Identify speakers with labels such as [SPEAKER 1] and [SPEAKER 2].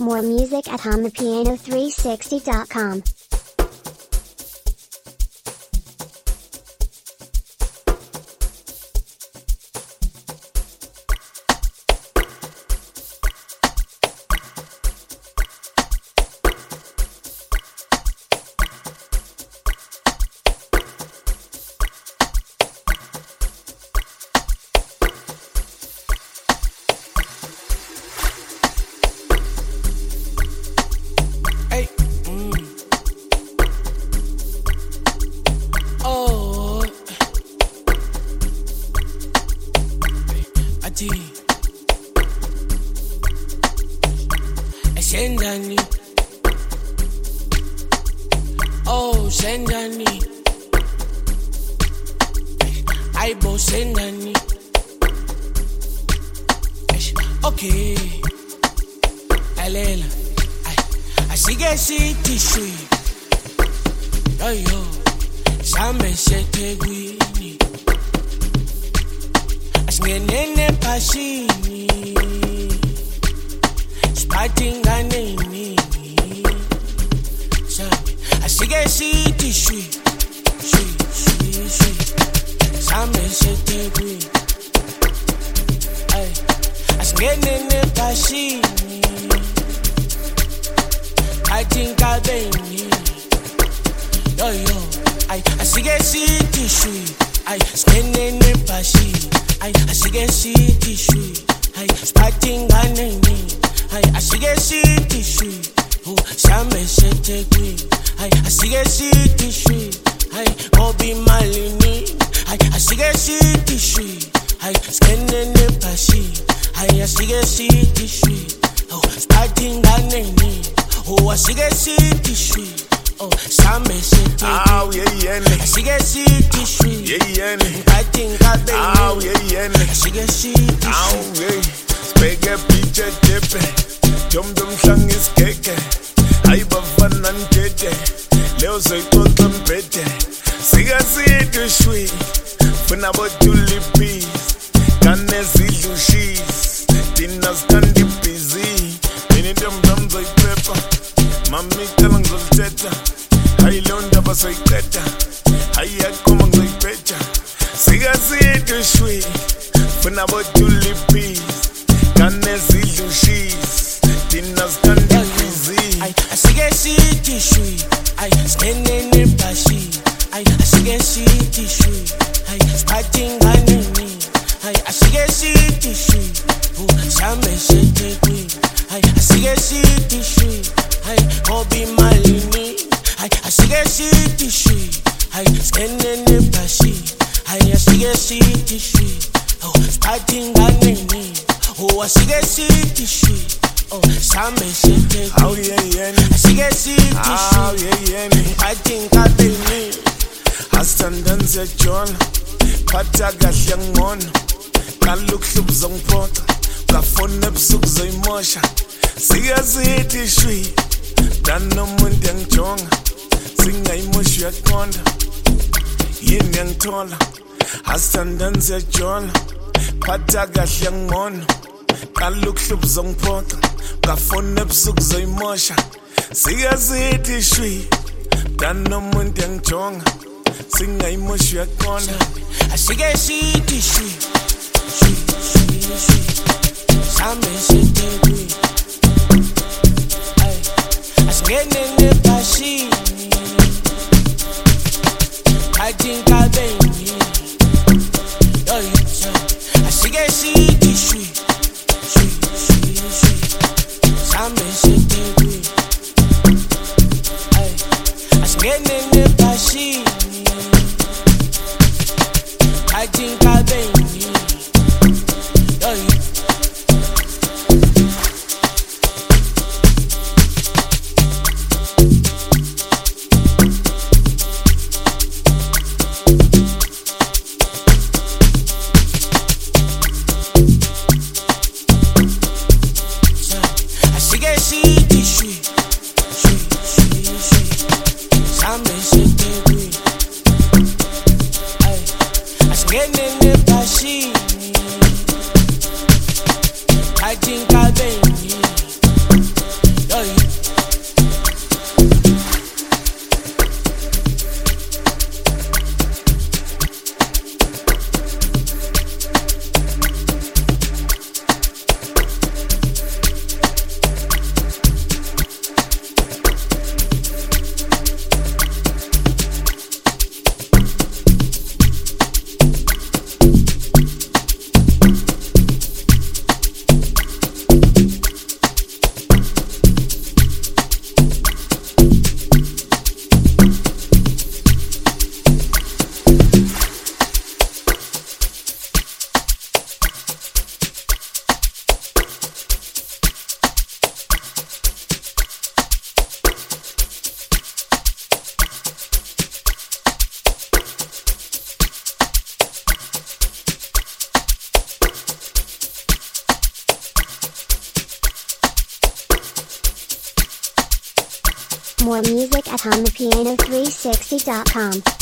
[SPEAKER 1] More music at HumThePiano360.com.
[SPEAKER 2] Sendani, oh sendani, aibo sendani. Okay, alela, asige city shui, yo yo, same shete gwini, asngenene pashini. Spatingane nini Sabe Asige city shui Same shete gui Ay Asgenene pashini Spatinga beni Yo yo Ay Asige city shui Ay Asgenene pashini Ay Asige city shui Ay Spatingane nini Ay, asige city shui, same shete gui. Ay, asige city shui, ay, obi malini. Ay, asige city shui, ay, skenene pashi. Ay, asige city shui, starting ganeni. Asige city shui, same shete gui. Asige city shui, starting ganeni. Asige city shui.
[SPEAKER 3] Bege piche tepe, jomdom shang is keke. Ay bafana nkete, leo soy kota mpete. Siga situ shui, funa botuli peas. Kane zilu shees, dinas kandi busy. Mini dom soy pepa, mami talang soy teta. Ay londa ba soy teta, ay akomang soy pecha. Siga situ shui, funa botuli peas. Kane zilu shees, dinas kandi busy.
[SPEAKER 2] Ay, asige city shui, ay, skenene pashi. Ay, asige city shui, ay, starting ganeni. Ay, asige city shui, same shete gui. Ay, asige city shui, ay, obi malini. Ay, asige city shui, ay, skenene pashi. Ay, asige city shui, starting ganeni. Asige city shui, same shete gui. Asige city shui, starting ganeni.
[SPEAKER 3] Astandanze John, pataga shangmon. Kaluk shub zongpota, kafone psuk zoimosha. Siga city shui, dano mundeng chonga. Singa imoshi yakonda, yin yang tola. Astandanze John, pataga shangmon. Kaluk shub zongpota, kafone psuk zoimosha. Siga city shui, dano mundeng chonga. Singa imoshi yakonda.
[SPEAKER 2] Asige city shui, same shete gui. Ay, asgenene pashi. Atinka beni. Yo yo asige city shui, same shete gui. Ay, asgenene pashi. I think I'll be Getting in the
[SPEAKER 1] More music at HonThePiano360.com.